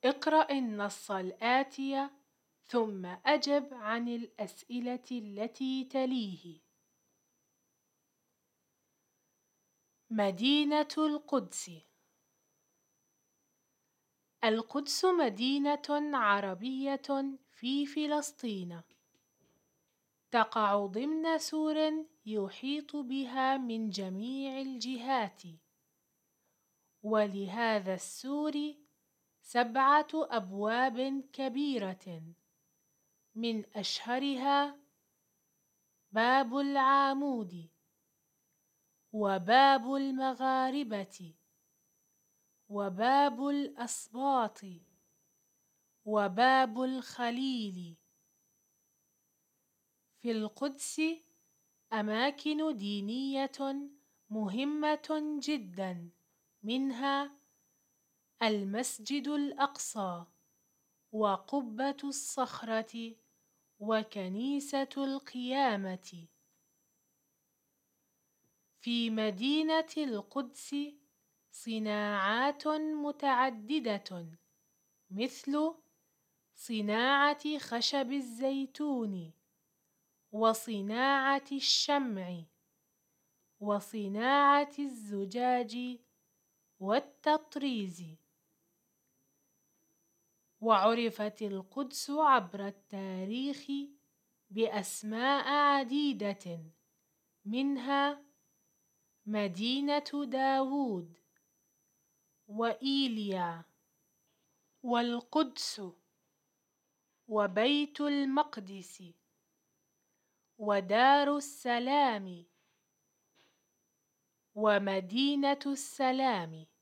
اقرأ النص الآتي ثم أجب عن الأسئلة التي تليه. مدينة القدس. القدس مدينة عربية في فلسطين، تقع ضمن سور يحيط بها من جميع الجهات، ولهذا السور 7 أبواب كبيرة، من أشهرها باب العامود، وباب المغاربة، وباب الأسباط، وباب الخليل. في القدس أماكن دينية مهمة جدا، منها المسجد الأقصى، وقبة الصخرة، وكنيسة القيامة. في مدينة القدس صناعات متعددة، مثل صناعة خشب الزيتون، وصناعة الشمع، وصناعة الزجاج والتطريز. وعرفت القدس عبر التاريخ بأسماء عديدة، منها مدينة داوود، وإيليا، والقدس، وبيت المقدس، ودار السلام، ومدينة السلام.